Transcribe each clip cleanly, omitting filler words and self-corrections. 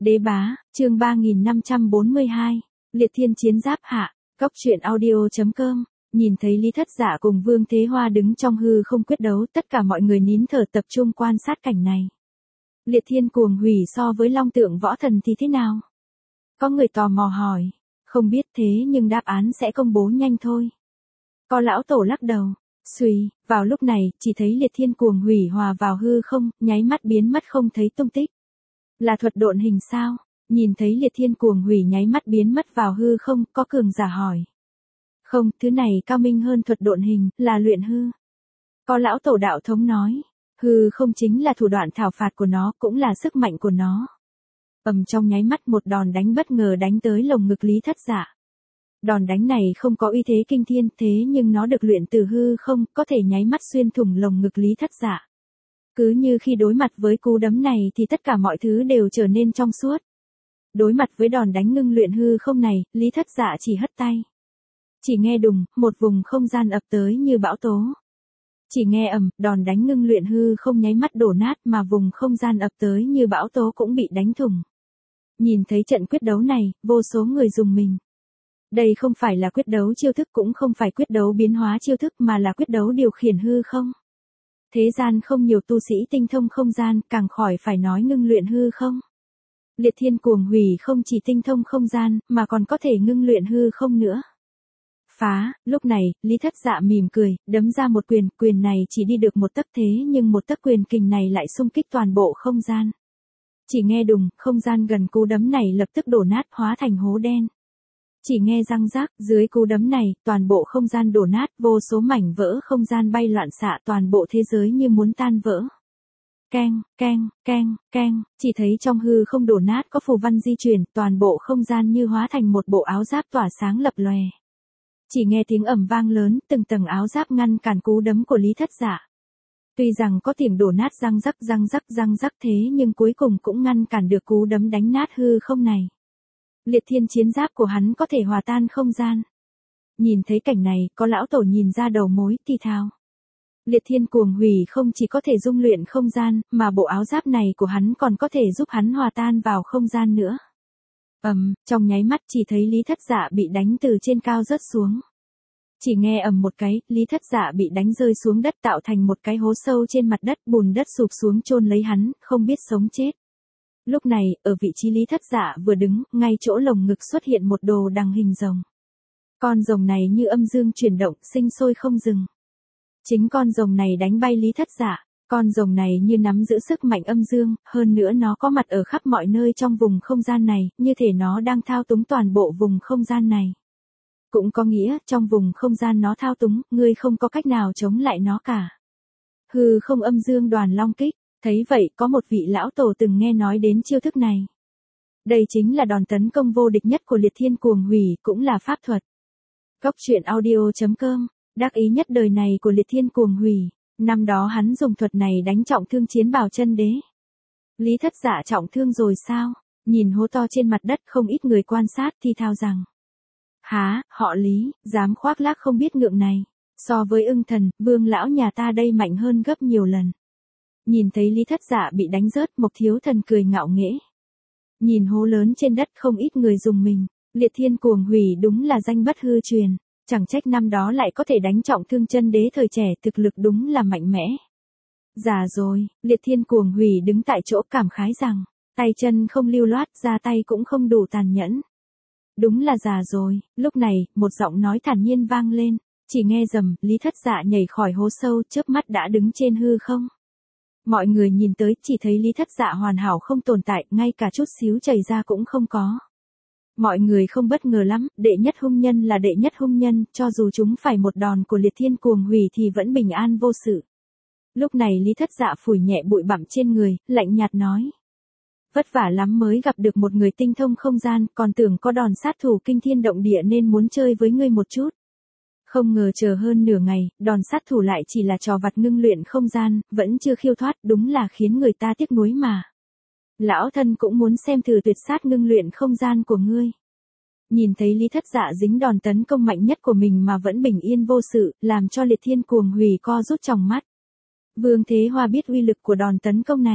Đế bá, chương 3542, Liệt Thiên Chiến Giáp hạ, Cóc truyện audio.com. Nhìn thấy Lý Thất Dạ cùng Vương Thế Hoa đứng trong hư không quyết đấu, tất cả mọi người nín thở tập trung quan sát cảnh này. Liệt Thiên Cuồng Hủy so với Long Tượng Võ Thần thì thế nào? Có người tò mò hỏi. Không biết, thế nhưng đáp án sẽ công bố nhanh thôi. Có lão tổ lắc đầu. Xuy, vào lúc này, chỉ thấy Liệt Thiên Cuồng Hủy hòa vào hư không, nháy mắt biến mất không thấy tung tích. Là thuật độn hình sao? Nhìn thấy Liệt Thiên Cuồng Hủy nháy mắt biến mất vào hư không, có cường giả hỏi. Không, thứ này cao minh hơn thuật độn hình, là luyện hư. Có lão tổ đạo thống nói, hư không chính là thủ đoạn thảo phạt của nó, cũng là sức mạnh của nó. Trong nháy mắt một đòn đánh bất ngờ đánh tới lồng ngực Lý Thất Dạ. Đòn đánh này không có uy thế kinh thiên, thế nhưng nó được luyện từ hư không, có thể nháy mắt xuyên thủng lồng ngực Lý Thất Dạ. Cứ như khi đối mặt với cú đấm này thì tất cả mọi thứ đều trở nên trong suốt. Đối mặt với đòn đánh ngưng luyện hư không này, Lý Thất Dạ chỉ hất tay. Chỉ nghe đùng, một vùng không gian ập tới như bão tố. Chỉ nghe ầm, đòn đánh ngưng luyện hư không nháy mắt đổ nát mà vùng không gian ập tới như bão tố cũng bị đánh thủng. Nhìn thấy trận quyết đấu này, vô số người rùng mình. Đây không phải là quyết đấu chiêu thức, cũng không phải quyết đấu biến hóa chiêu thức, mà là quyết đấu điều khiển hư không. Thế gian không nhiều tu sĩ tinh thông không gian, càng khỏi phải nói ngưng luyện hư không. Liệt Thiên Cuồng Hủy không chỉ tinh thông không gian, mà còn có thể ngưng luyện hư không nữa. Phá, lúc này, Lý Thất Dạ mỉm cười, đấm ra một quyền, quyền này chỉ đi được một tấc, thế nhưng một tấc quyền kình này lại xung kích toàn bộ không gian. Chỉ nghe đùng, không gian gần cú đấm này lập tức đổ nát hóa thành hố đen. Chỉ nghe răng rác, dưới cú đấm này, toàn bộ không gian đổ nát, vô số mảnh vỡ không gian bay loạn xạ, toàn bộ thế giới như muốn tan vỡ. Keng, keng, keng, keng, chỉ thấy trong hư không đổ nát có phù văn di chuyển, toàn bộ không gian như hóa thành một bộ áo giáp tỏa sáng lập lòe. Chỉ nghe tiếng ầm vang lớn, từng tầng áo giáp ngăn cản cú đấm của Lý Thất Dạ. Tuy rằng có tiếng đổ nát răng rắc thế nhưng cuối cùng cũng ngăn cản được cú đấm đánh nát hư không này. Liệt Thiên Chiến Giáp của hắn có thể hòa tan không gian. Nhìn thấy cảnh này, có lão tổ nhìn ra đầu mối, thì thào. Liệt Thiên Cuồng Hủy không chỉ có thể dung luyện không gian, mà bộ áo giáp này của hắn còn có thể giúp hắn hòa tan vào không gian nữa. Trong nháy mắt chỉ thấy Lý Thất Dạ bị đánh từ trên cao rớt xuống. Chỉ nghe ầm một cái, Lý Thất Dạ bị đánh rơi xuống đất tạo thành một cái hố sâu trên mặt đất, bùn đất sụp xuống chôn lấy hắn, không biết sống chết. Lúc này, ở vị trí Lý Thất Dạ vừa đứng, ngay chỗ lồng ngực xuất hiện một đồ đằng hình rồng. Con rồng này như âm dương chuyển động, sinh sôi không dừng. Chính con rồng này đánh bay Lý Thất Dạ. Con rồng này như nắm giữ sức mạnh âm dương, hơn nữa nó có mặt ở khắp mọi nơi trong vùng không gian này, như thể nó đang thao túng toàn bộ vùng không gian này. Cũng có nghĩa, trong vùng không gian nó thao túng, ngươi không có cách nào chống lại nó cả. Hư không âm dương đoàn long kích, thấy vậy có một vị lão tổ từng nghe nói đến chiêu thức này. Đây chính là đòn tấn công vô địch nhất của Liệt Thiên Cuồng Hủy, cũng là pháp thuật. Cóc truyện audio.com, đắc ý nhất đời này của Liệt Thiên Cuồng Hủy. Năm đó hắn dùng thuật này đánh trọng thương Chiến Bào Chân Đế. Lý Thất Dạ trọng thương rồi sao? Nhìn hố to trên mặt đất, không ít người quan sát thì thào rằng. Há, họ Lý, dám khoác lác không biết ngượng này. So với Ưng Thần, Vương lão nhà ta đây mạnh hơn gấp nhiều lần. Nhìn thấy Lý Thất Dạ bị đánh rớt, Mộc Thiếu Thần cười ngạo nghễ. Nhìn hố lớn trên đất, không ít người dùng mình. Liệt Thiên Cuồng Hủy đúng là danh bất hư truyền. Chẳng trách năm đó lại có thể đánh trọng thương Chân Đế thời trẻ, thực lực đúng là mạnh mẽ. Già rồi, Liệt Thiên Cuồng Hủy đứng tại chỗ cảm khái rằng, tay chân không lưu loát, ra tay cũng không đủ tàn nhẫn. Đúng là già rồi. Lúc này, một giọng nói thản nhiên vang lên, chỉ nghe rầm, Lý Thất Dạ nhảy khỏi hố sâu, chớp mắt đã đứng trên hư không. Mọi người nhìn tới, chỉ thấy Lý Thất Dạ hoàn hảo không tồn tại, ngay cả chút xíu chảy ra cũng không có. Mọi người không bất ngờ lắm, đệ nhất hung nhân là đệ nhất hung nhân, cho dù chúng phải một đòn của Liệt Thiên Cuồng Hủy thì vẫn bình an vô sự. Lúc này Lý Thất Dạ phủi nhẹ bụi bặm trên người, lạnh nhạt nói. Vất vả lắm mới gặp được một người tinh thông không gian, còn tưởng có đòn sát thủ kinh thiên động địa nên muốn chơi với ngươi một chút. Không ngờ chờ hơn nửa ngày, đòn sát thủ lại chỉ là trò vặt ngưng luyện không gian, vẫn chưa khiêu thoát, đúng là khiến người ta tiếc nuối mà. Lão thân cũng muốn xem thử tuyệt sát ngưng luyện không gian của ngươi. Nhìn thấy Lý Thất Dạ dính đòn tấn công mạnh nhất của mình mà vẫn bình yên vô sự, làm cho Liệt Thiên Cuồng Hủy co rút trong mắt. Vương Thế Hoa biết uy lực của đòn tấn công này.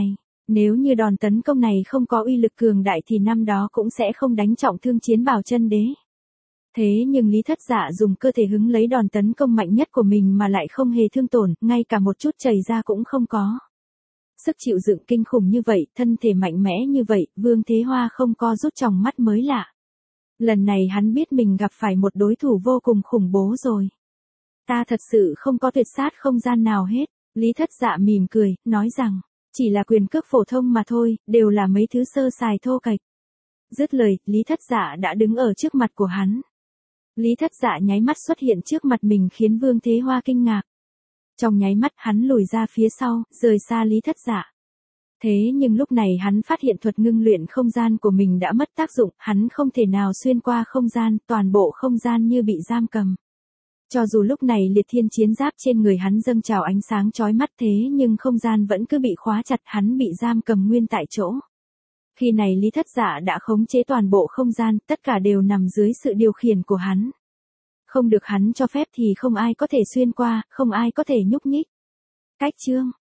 Nếu như đòn tấn công này không có uy lực cường đại thì năm đó cũng sẽ không đánh trọng thương Chiến Bảo Chân Đế. Thế nhưng Lý Thất Dạ dùng cơ thể hứng lấy đòn tấn công mạnh nhất của mình mà lại không hề thương tổn, ngay cả một chút chảy ra cũng không có. Sức chịu đựng kinh khủng như vậy, thân thể mạnh mẽ như vậy, Vương Thế Hoa không co rút tròng mắt mới lạ. Lần này hắn biết mình gặp phải một đối thủ vô cùng khủng bố rồi. Ta thật sự không có tuyệt sát không gian nào hết. Lý Thất Dạ mỉm cười, nói rằng, chỉ là quyền cước phổ thông mà thôi, đều là mấy thứ sơ sài thô kệch. Dứt lời, Lý Thất Dạ đã đứng ở trước mặt của hắn. Lý Thất Dạ nháy mắt xuất hiện trước mặt mình khiến Vương Thế Hoa kinh ngạc. Trong nháy mắt hắn lùi ra phía sau, rời xa Lý Thất Dạ. Thế nhưng lúc này hắn phát hiện thuật ngưng luyện không gian của mình đã mất tác dụng, hắn không thể nào xuyên qua không gian, toàn bộ không gian như bị giam cầm. Cho dù lúc này liệt thiên chiến giáp trên người hắn dâng trào ánh sáng chói mắt thế nhưng không gian vẫn cứ bị khóa chặt, hắn bị giam cầm nguyên tại chỗ. Khi này Lý Thất Dạ đã khống chế toàn bộ không gian, tất cả đều nằm dưới sự điều khiển của hắn. Không được hắn cho phép thì không ai có thể xuyên qua, không ai có thể nhúc nhích. Cách chương